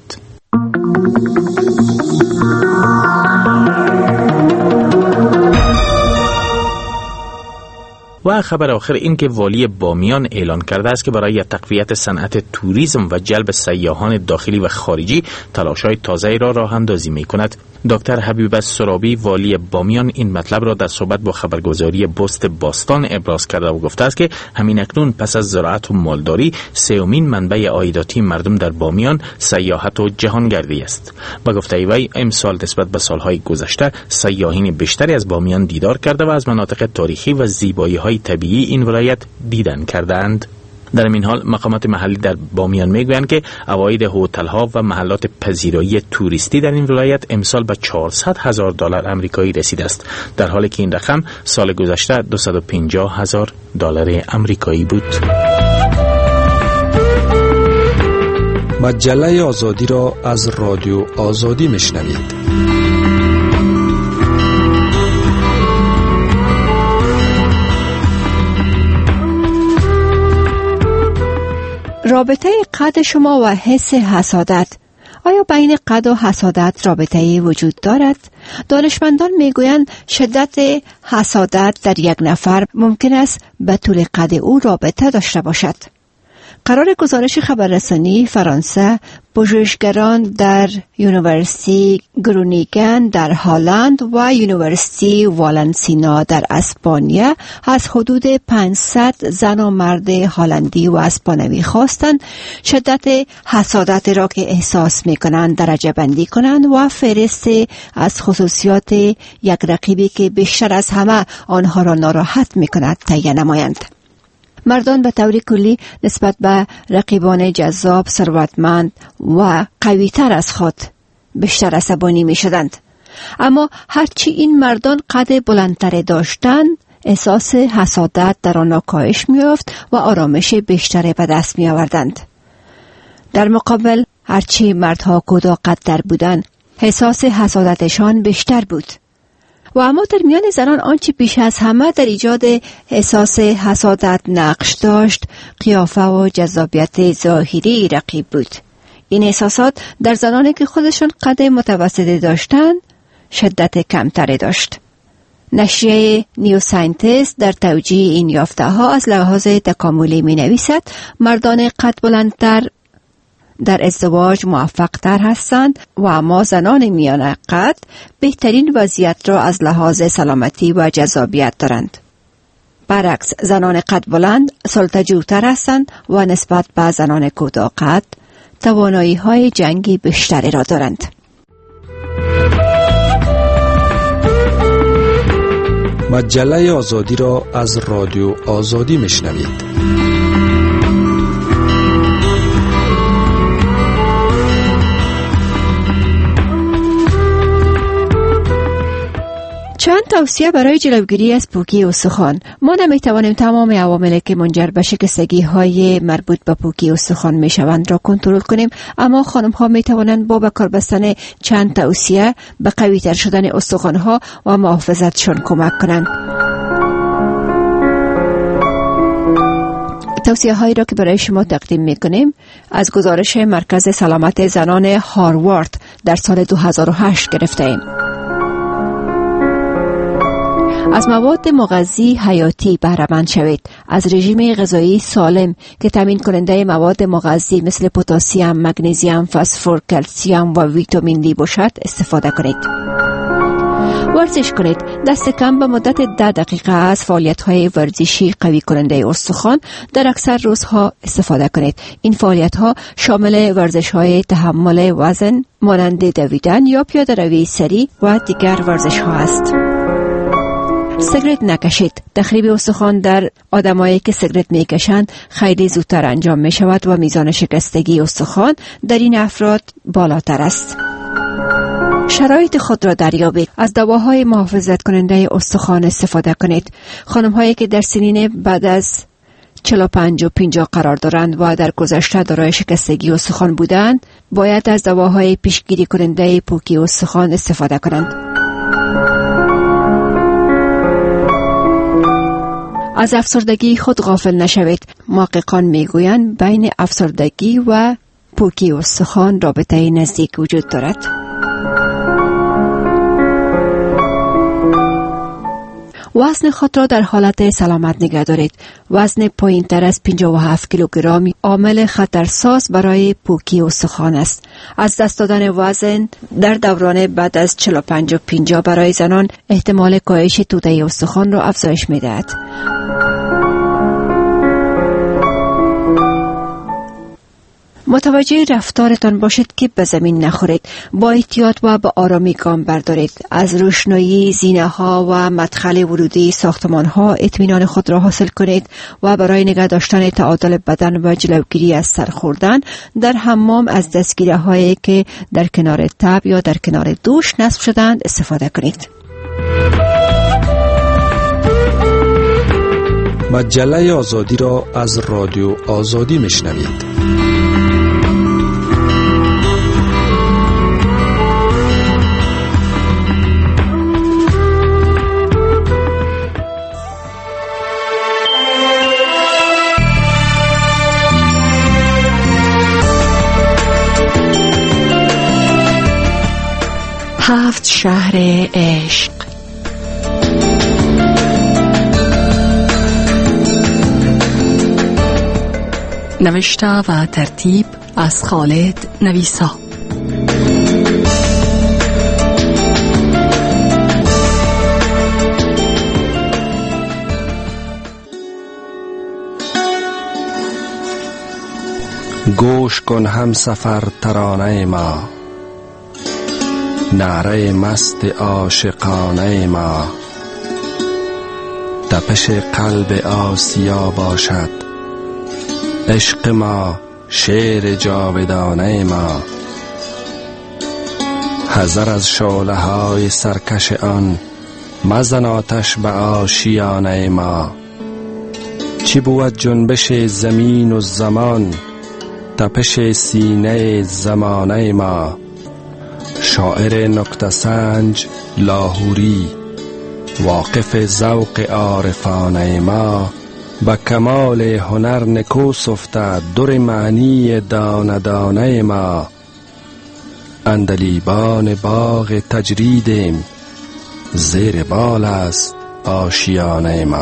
و خبر آخر این که والی بامیان اعلان کرده است که برای تقویت صنعت توریسم و جلب سیاحان داخلی و خارجی تلاش‌های تازه‌ای را راه اندازی می‌کند. دکتر حبیب سرابی والی بامیان این مطلب را در صحبت با خبرگزاری بست باستان ابراز کرده و گفته است که همین اکنون پس از زراعت و مالداری سومین منبع عایداتی مردم در بامیان سیاحت و جهانگردی است. با گفته وی امسال نسبت به سالهای گذشته سیاحین بیشتری از بامیان دیدار کرده و از مناطق تاریخی و زیبایی‌های طبیعی این ولایت دیدن کردند. در این حال مقامات محلی در بامیان میگویند که عواید هتل‌ها و محلات پذیرایی توریستی در این ولایت امسال به $400,000 آمریکایی رسیده است، در حالی که این رقم سال گذشته $250,000 آمریکایی بود. مجله آزادی را از رادیو آزادی میشنوید. رابطه قد شما و حس حسادت، آیا بین قد و حسادت رابطه‌ای وجود دارد؟ دانشمندان میگویند شدت حسادت در یک نفر ممکن است به طول قد او رابطه داشته باشد. قرار گزارش خبررسانی فرانسه پژوهشگران در یونیورسیتی گرونینگن در هلند و یونیورسیتی والنسینا در اسپانیا از حدود 500 زن و مرد هلندی و اسپانوی خواستند شدت حسادت را که احساس می‌کنند درجه بندی کنند و فهرست از خصوصیات یک رقیبی که بیشتر از همه آنها را ناراحت می‌کند تهیه نمایند. مردان به طور کلی نسبت به رقیبان جذاب، ثروتمند و قوی‌تر از خود بیشتر عصبانی می شدند. اما هرچی این مردان قد بلندتر داشتند، احساس حسادت در آنها کاهش می‌یافت و آرامش بیشتری به دست می‌آوردند. در مقابل هرچی مردها کوتاه‌قدتر بودند، احساس حسادتشان بیشتر بود. و اما در میان زنان آنچه بیش از همه در ایجاد احساس حسادت نقش داشت، قیافه و جذابیت ظاهری رقیب بود. این احساسات در زنانی که خودشان قد متوسطی داشتند شدت کمتری داشت. نشریه نیو ساینتیست در توجیه این یافته ها از لحاظ تکاملی می نویسد مردان قد بلندتر در ازدواج موفق تر هستند و اما زنان میان قد بهترین وضعیت را از لحاظ سلامتی و جذابیت دارند. برعکس زنان قد بلند سلطه‌جوتر هستند و نسبت به زنان کوتاه قد توانایی های جنگی بیشتری را دارند. مجله آزادی را از رادیو آزادی میشنوید. چند توصیه برای جلوگیری از پوکی استخوان. ما نمیتوانیم تمام عواملی که منجر به شکستگی های مربوط به پوکی استخوان میشوند را کنترل کنیم، اما خانم ها میتوانند با به کار بستن چند توصیه به قوی تر شدن استخوان ها و محافظتشان کمک کنند. توصیه هایی را که برای شما تقدیم میکنیم از گزارش مرکز سلامت زنان هاروارد در سال 2008 گرفته ایم. از مواد مغذی حیاتی بهره مند شوید. از رژیم غذایی سالم که تامین کننده مواد مغذی مثل پتاسیم، مگنیزیم، فسفر، کلسیم و ویتامین دی باشد استفاده کنید. ورزش کنید. دست کم به مدت 10 دقیقه از فعالیت‌های ورزشی قوی کننده استخوان در اکثر روزها استفاده کنید. این فعالیت‌ها شامل ورزش‌های تحمل وزن مانند دویدن یا پیاده‌روی سریع و دیگر ورزش‌ها است. سیگرت نکشید. تخریب استخوان در آدمایی که سیگرت میکشند خیلی زودتر انجام می شود و میزان شکستگی استخوان در این افراد بالاتر است. شرایط خود را دریابید. از دواهای محافظت کننده استخوان استفاده کنید. خانم هایی که در سنین بعد از 45 و 50 قرار دارند و در گذشته دارای شکستگی استخوان بودند باید از دواهای پیشگیری کننده پوکی استخوان استفاده کنند. از افسردگی خود غافل نشوید. محققان میگویند بین افسردگی و پوکی استخوان رابطه نزدیک وجود دارد. وزن خود را در حالت سلامت نگه دارید. وزن پایین تر از 57 کیلوگرم عامل خطرساز برای پوکی استخوان است. از دست دادن وزن در دوران بعد از 45 و 50 برای زنان احتمال کاهش توده استخوان را افزایش می‌دهد. متوجه رفتارتان باشید که به زمین نخورید. با احتیاط و به آرامی گام بردارید. از روشنایی زینه‌ها و مدخل ورودی ساختمان‌ها اطمینان خود را حاصل کنید و برای نگه داشتن تعادل بدن و جلوگیری از سر خوردن در حمام از دستگیره‌هایی که در کنار تب یا در کنار دوش نصب شدند استفاده کنید. مجله آزادی را از رادیو آزادی میشنوید. هفت شهر عشق. نوشته و ترتیب از خالد نویسا. گوش کن هم سفر ترانه ما، نعره مست عاشقانه ما. تپش قلب آسیا باشد، عشق ما شعر جاودانه ما. حذر از شعله های سرکش آن، مزن آتش به آشیانه ما. چی بود جنبش زمین و زمان، تپش سینه زمانه ما. شاعر نکته سنج لاهوری، واقف ذوق عارفانه ما. به کمال هنر نکوس افتد در معنی دانه دانه ما. اندلیبان باغ تجریدیم، زیر بال است آشیانه ما.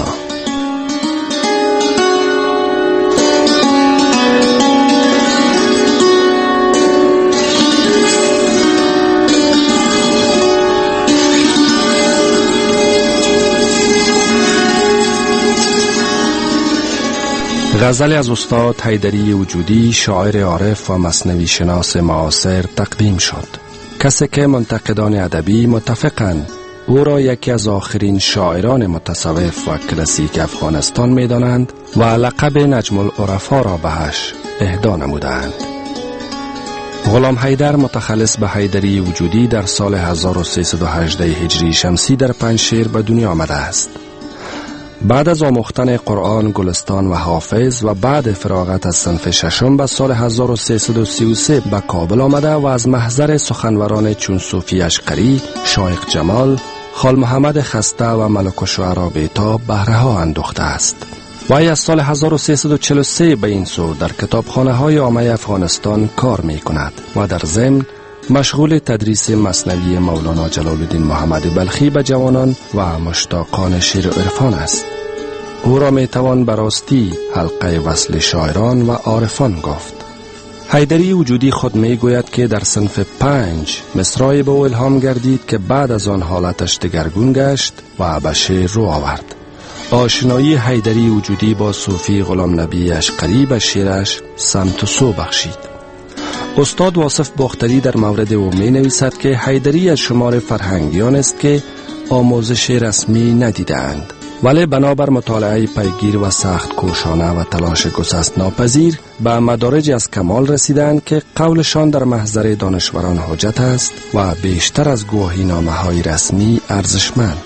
غزل از استاد حیدری وجودی، شاعر عارف و مثنوی شناس معاصر تقدیم شد. کسی که منتقدان ادبی متفقند او را یکی از آخرین شاعران متصوف و کلاسیک افغانستان می دانند و لقب نجم العرفا را بهش اهدا نمودند. غلام حیدر متخلص به حیدری وجودی در سال 1318 هجری شمسی در پنجشیر به دنیا آمده است. بعد از آموختن قرآن، گلستان و حافظ و بعد فراغت از صنف ششم به سال 1333 به کابل آمده و از محضر سخنوران چون صوفی اشقری، شایخ جمال، خال محمد خسته و ملک الشعرا بیتاب بهره ها اندوخته است. وی از سال 1343 به این سو در کتابخانه های عامه افغانستان کار می کند و در ضمن مشغول تدریس مثنوی مولانا جلال الدین محمد بلخی به جوانان و مشتاقان شعر و عرفان است. او را می توان به راستی حلقه وصل شاعران و عارفان گفت. حیدری وجودی خود می گوید که در صنف 5 مصرعی به او الهام گردید که بعد از آن حالتش دگرگون گشت و به شعر رو آورد. آشنایی حیدری وجودی با صوفی غلام نبی اشقری به شعرش سمت و سو بخشید. استاد واصف باختری در مورد او می نویسد که حیدری از شمار فرهنگیان است که آموزش رسمی ندیدند، ولی بنابر مطالعه پیگیر و سخت کوشانه و تلاش گسست ناپذیر به مدارج از کمال رسیدند که قولشان در محضر دانشوران حجت است و بیشتر از گواهی نامه های رسمی ارزشمند.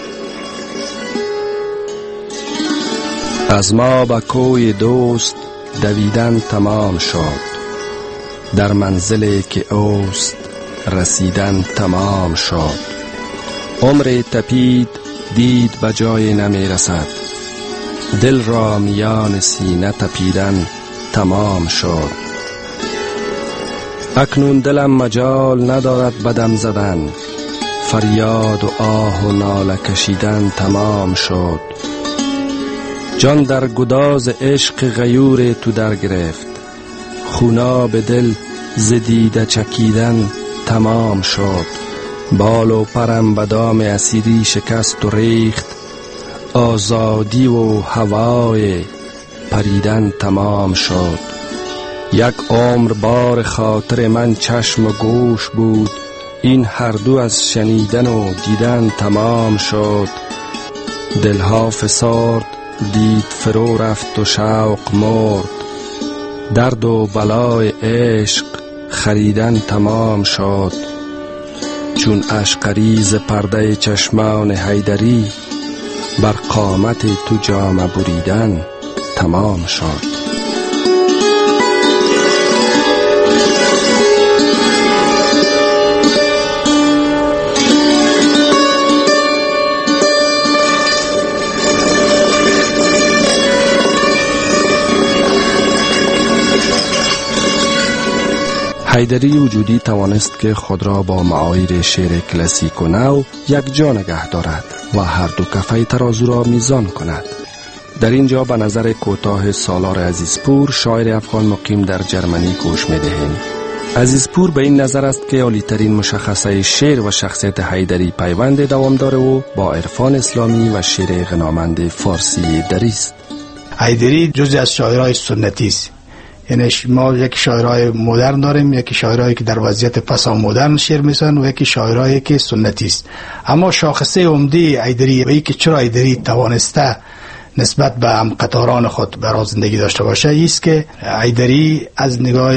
از ما به کوی دوست دویدن تمام شد، در منزلی که اوست رسیدن تمام شد. عمر تپید دید به جای نمی رسد، دل را میان سینه تپیدن تمام شد. اکنون دلم مجال ندارد بدم زدن، فریاد و آه و ناله کشیدن تمام شد. جان در گداز عشق غیور تو در گرفت، خونا به دل زدیده چکیدن تمام شد. بال و پرم به دام اسیری شکست و ریخت، آزادی و هوای پریدن تمام شد. یک عمر بار خاطر من چشم و گوش بود، این هر دو از شنیدن و دیدن تمام شد. دلها فسرد دید فرو رفت و شوق مرد، درد و بلای عشق خریدن تمام شد. چون اشقری ز پرده چشمان حیدری، بر قامت تو جامه بریدن تمام شد. حیدری وجودی توانست که خود را با معایر شعر کلاسیک و نو یک جا نگه دارد و هر دو کفه ترازو را میزان کند. در اینجا به نظر کوتاه سالار عزیزپور، شاعر افغان مقیم در جرمنی گوش می‌دهیم. عزیزپور به این نظر است که عالی‌ترین مشخصه شعر و شخصیت حیدری پیوند دوامدار او با عرفان اسلامی و شعر غنامند فارسی دری است. حیدری جزء از شاعرای سنتی است. یعنی ما یک شاعرای مدرن داریم، یکی شاعرایی که در وضعیت پسا مدرن شعر میسن و یکی شاعرایی که سنتی است. اما شاخصه عمده حیدری و اینکه چرا حیدری توانسته نسبت به همقطاران خود برای زندگی داشته باشه است که حیدری از نگاه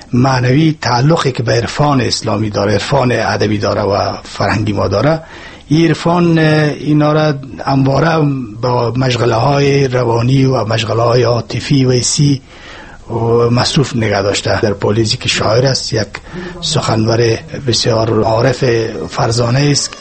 معنوی تعلقی که به عرفان اسلامی داره، عرفان ادبی داره و فرهنگی ما داره، عرفان اینا را همواره با مشغله های روانی و مشغله های عاطفی و حسی مصروف نگه داشته. در پولیزی که شاعر است، یک سخنور بسیار عارف فرزانه است.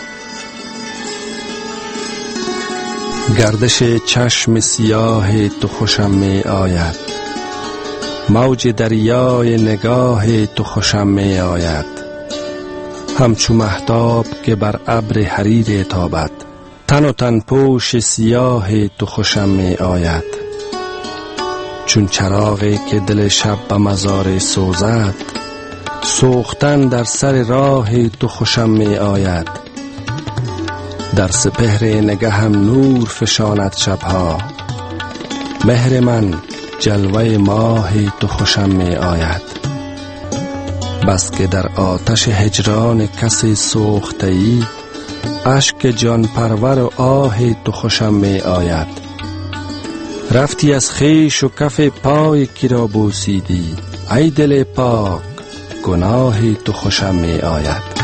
گردش چشم سیاه تو خوشم می آید، موج دریای نگاه تو خوشم می آید، همچو مهتاب که بر ابر حریر تابد، تن و تن پوش سیاه تو خوشم می آید، چون چراغی که دل شب به مزار سوزد، سوختن در سر راه تو خوشم می آید، در سپهر نگهم نور فشاند شبها، مهر من جلوه ماه تو خوشم می آید، بس که در آتش هجران کسی سوخته ای، اشک جان پرور و آه تو خوشم می آید، رفتی از خیش و کف پای کی را بوسیدی، ای دل پاک گناه تو خوشم می آید.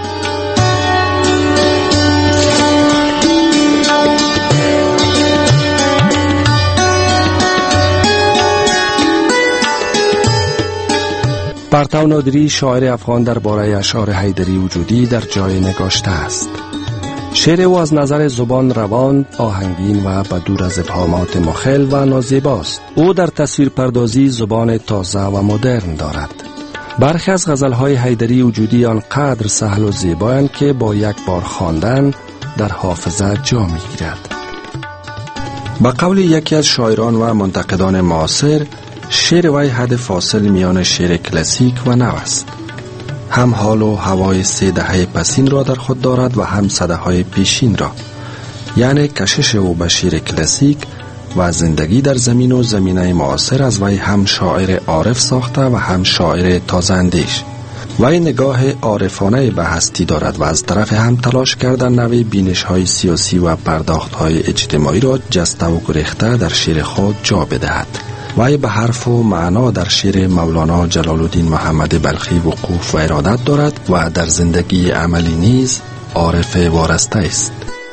پرتو نادری شاعر افغان درباره اشعار حیدری وجودی در جای نگاشته است. شعر او از نظر زبان روان، آهنگین و بدور از ابهامات مخل و نازیباست. او در تصویر پردازی زبان تازه و مدرن دارد. برخی از غزلهای حیدری وجودی آنقدر سهل و زیبایند که با یک بار خواندن در حافظه جا می‌گیرد. با قول یکی از شاعران و منتقدان معاصر، شعر وی حد فاصل میان شعر کلاسیک و نو است. هم حال و هوای 3 دهه پسین را در خود دارد و هم صداهای پیشین را، یعنی کشش او به شعر کلاسیک و زندگی در زمین و زمینه معاصر از وی هم شاعر عارف ساخته و هم شاعر تازه اندیش. وی نگاه عارفانه به هستی دارد و از طرف هم تلاش کردن نوع بینش‌های سیاسی و پرداخت‌های اجتماعی را جسته و گریخته در شعر خود جا بدهد. وی به حرف و معنا در شعر مولانا جلال الدین محمد بلخی وقوف و ارادت دارد و در زندگی عملی نیز عارف وارسته است.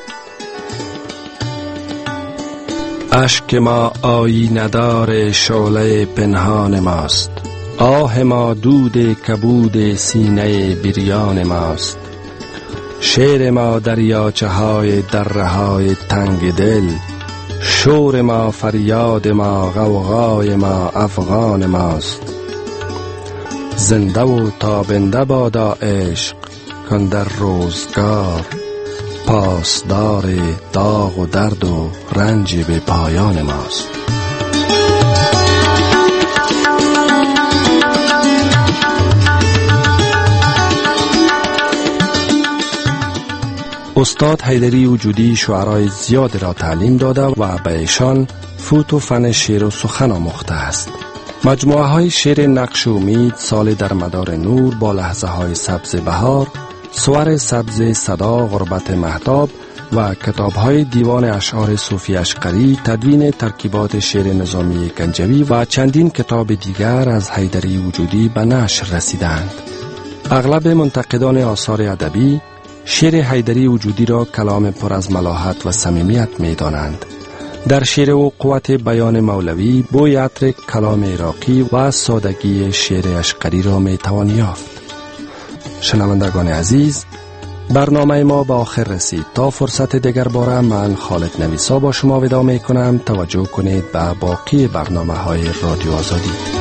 اشک ما آیینه دار شعله پنهان ماست، آه ما دود کبود سینه بریان ماست، شعر ما دریاچه های دره های تنگ دل، شور ما فریاد ما غوغای ما افغان ماست، زنده و تابنده بادا عشق کن در روزگار، پاسدار داغ و درد و رنج به پایان ماست. استاد حیدری وجودی شعرای زیاد را تعلیم داده و به ایشان فوت و فن شعر و سخن آموخته است. مجموعه های شعر نقش امید، سال در مدار نور با لحظه های سبز بهار، صور سبز صدا غربت مهتاب و کتاب های دیوان اشعار صوفی اشقری، تدوین ترکیبات شعر نظامی گنجوی و چندین کتاب دیگر از حیدری وجودی به نشر رسیدند. اغلب منتقدان آثار ادبی شعر حیدری وجودی را کلام پر از ملاحت و صمیمیت می دانند. در شعر او قوت بیان مولوی، بوی عطر کلام عراقی و سادگی شعر اشقری را می توان یافت. شنوندگان عزیز، برنامه ما به آخر رسید. تا فرصت دیگر باره من خالد نویسا با شما وداع می کنم. توجه کنید به باقی برنامه های رادیو آزادی.